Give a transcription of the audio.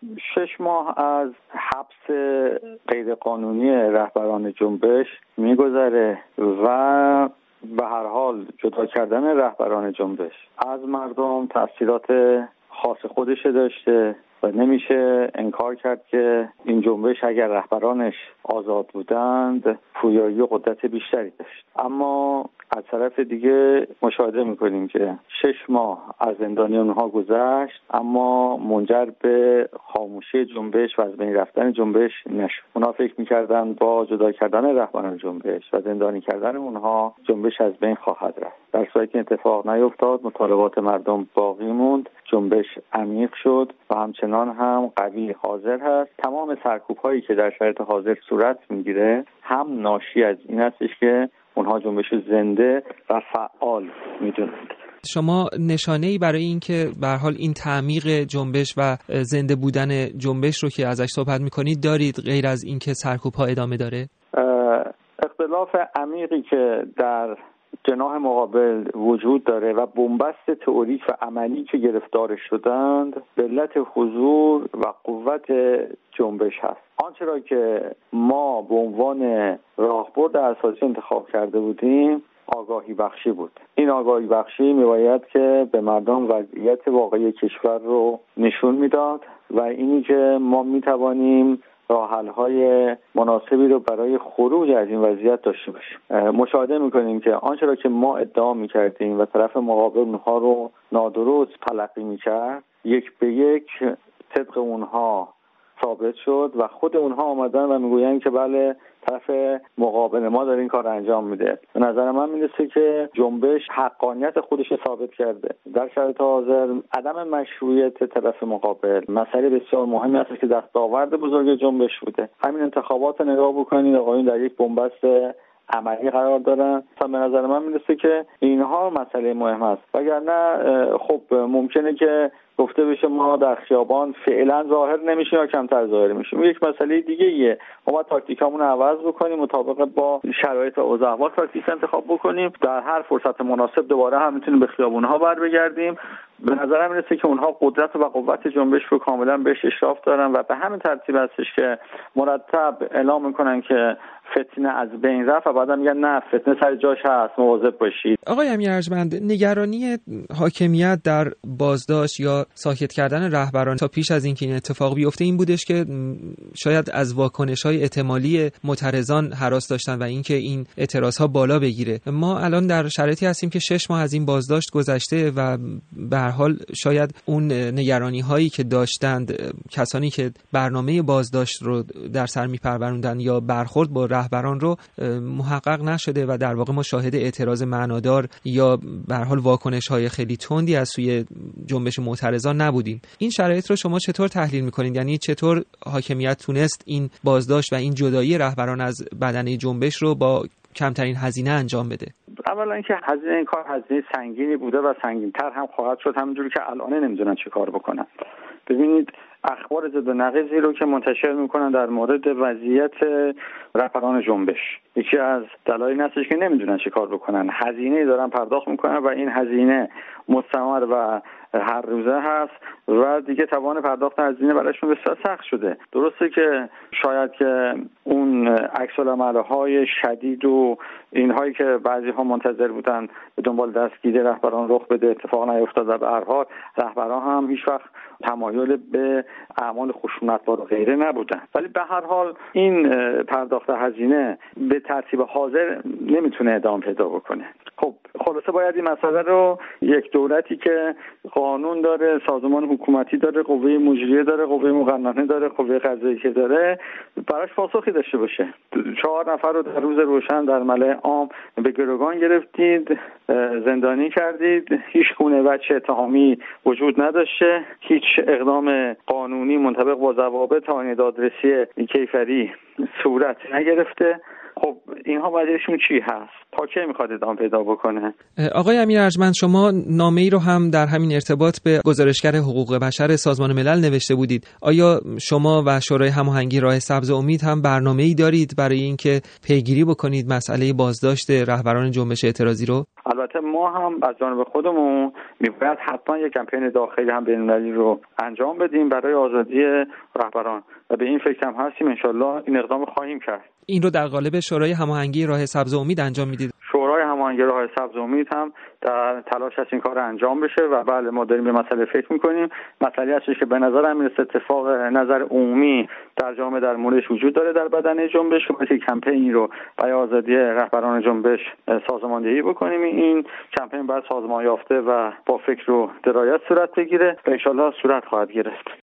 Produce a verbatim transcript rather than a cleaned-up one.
شش ماه از حبس غیرقانونی رهبران جنبش میگذره و به هر حال جدا کردن رهبران جنبش از مردم تأثیرات خاص خودش داشته و نمیشه انکار کرد که این جنبش اگر رهبرانش آزاد بودند پویایی و قدرت بیشتری داشت. اما از طرف دیگه مشاهده میکنیم که شش ماه از زندانی اونها گذشت اما منجر به خاموشی جنبش و از بین رفتن جنبش نشد. اونها فکر میکردن با جدا کردن رهبران جنبش و زندانی کردن اونها جنبش از بین خواهد رفت، در صورتی که اتفاق نیفتاد. مطالبات مردم باقی موند، جنبش عمیق شد و همچنان هم قوی حاضر هست. تمام سرکوب‌هایی که در شرایط حاضر صورت میگیره هم ناشی از این هستش که اونها جنبش زنده و فعال میدونند. شما نشانه‌ای برای این که به هر حال این تعمیق جنبش و زنده بودن جنبش رو که ازش صحبت می‌کنید دارید، غیر از این که سرکوب‌ها ادامه داره؟ اختلاف عمیقی که در جناح مقابل وجود داره و بنبست تئوریک و عملی که گرفتار شدند به علت حضور و قوت جنبش هست. آنچه را که ما به عنوان راهبرد اساسی انتخاب کرده بودیم آگاهی بخشی بود. این آگاهی بخشی میباید که به مردم وضعیت واقعی کشور رو نشون میداد و اینی که ما میتوانیم راه‌حل‌های مناسبی رو برای خروج از این وضعیت داشته باشیم. مشاهده می‌کنیم که آنچه را که ما ادعا می‌کردیم و طرف مقابل اونها رو نادرست تلقی می‌کرد یک به یک طبق اونها ثابت شد و خود اونها آمدن و میگویند که بله طرف مقابل ما داره این کار انجام میده. به نظر من میرسه که جنبش حقانیت خودش ثابت کرده. در شرایط حاضر عدم مشروعیت طرف مقابل مسئله بسیار مهمی است که دستاورد بزرگ جنبش بوده. همین انتخابات نگاه بکنید، آقایون در یک بنبست عملی قرار دارن. به نظر من میرسه که اینها مسئله مهم است. وگرنه خب ممکنه که گفته بشه ما در خیابان فعلا ظاهر نمیشیم یا کمتر ظاهر میشیم. یک مسئله دیگه ایه. ما باید تاکتیکامون رو عوض بکنیم، مطابق با شرایط و اوضاع احوال تاکتیک انتخاب بکنیم. در هر فرصت مناسب دوباره هم میتونیم به خیابون‌ها بر بگردیم. به نظرم میرسه که اونها قدرت و قوت جنبش رو کاملا بهش اشراف دارن و به همین ترتیب هستش که مرتب اعلام میکنن که فتنه از بین رفت و بعدا میگن نه فتنه سر جاش هست، مواظب باشید. آقای امیر ارجمند، نگرانی حاکمیت در بازداشت یا ساکت کردن رهبران تا پیش از اینکه این اتفاق بیفته این بودش که شاید از واکنش‌های احتمالی معترضان هراس داشتن و اینکه این اعتراض‌ها بالا بگیره. ما الان در شرایطی هستیم که شش ماه از این بازداشت گذشته و به هر حال شاید اون نگرانی‌هایی که داشتند کسانی که برنامه بازداشت رو در سر می‌پروروندن یا برخورد با رهبران رو محقق نشده و در واقع ما شاهد اعتراض معنادار یا به هر حال واکنش‌های خیلی تندی از سوی جنبش معترضان نبودیم. این شرایط رو شما چطور تحلیل می‌کنید؟ یعنی چطور حاکمیت تونست این بازداشت و این جدایی رهبران از بدنه جنبش رو با کمترین هزینه انجام بده؟ اولا اینکه هزینه این کار هزینه سنگینی بوده و سنگین‌تر هم خواهد شد، همونجوری که الان نمی‌دونن چه کار بکنن. ببینید اخبار ضد و نقیضی رو که منتشر میکنن در مورد وضعیت رهبران جنبش، یکی از دلایل هستش که نمیدونن چه کار بکنن. هزینه دارن پرداخت میکنن و این هزینه مستمر و هر روزه هست و دیگه توان پرداخت هزینه برایشون بسیار سخت شده. درسته که شاید که اون عکس العمل‌های شدید و اینهایی که بعضی‌ها منتظر بودن به دنبال دستگیری رهبران رخ بده اتفاق نیفتاد و به هر حال رهبران هم هیچ وقت تمایل به اعمال خشونت‌بار و غیره نبودن. ولی به هر حال این پرداخت هزینه به ترتیب حاضر نمیتونه ادامه پیدا بکنه. خب خلاصه باید این مسئله رو یک دولتی که قانون داره، سازمان حکومتی داره، قوه مجریه داره، قوه مقننه داره، قوه قضاییه که داره، براش پاسخی داشته باشه. چهار نفر رو در روز روشن در ملأ عام به گروگان گرفتید، زندانی کردید، هیچ گونه وجه اتهامی وجود نداشته، هیچ اقدام قانونی منطبق با ضوابط آیین دادرسی کیفری صورت نگرفته. خب اینها وجهشون چی هست؟ حاکم میخواد ادامه پیدا بکنه. آقای امیر ارجمند، شما نامه‌ای رو هم در همین ارتباط به گزارشگر حقوق بشر سازمان ملل نوشته بودید. آیا شما و شورای هماهنگی راه سبز امید هم برنامه‌ای دارید برای اینکه پیگیری بکنید مسئله بازداشت رهبران جنبش اعتراضی رو؟ البته ما هم از جانب خودمون می‌باید حتما یک کمپین داخلی هم بین‌المللی رو انجام بدیم برای آزادی رهبران و به این فکر هم هستیم. انشالله این اقدام خواهیم کرد. این رو در قالب شورای هماهنگی راه سبز امید انجام میدید؟ شورای هماهنگی راه سبز امید هم در تلاش است این کار انجام بشه و بله ما داریم به مسئله فکر می‌کنیم. مسئله هستش که به نظرم میرسه اتفاق نظر عمومی در جامعه در موردش وجود داره در بدن جنبش و باید کمپینی رو برای آزادی رهبران جنبش سازماندهی بکنیم. این کمپین باید سازمان یافته و با فکر و درایت صورت بگیره و ان شاءالله صورت خواهد گرفت.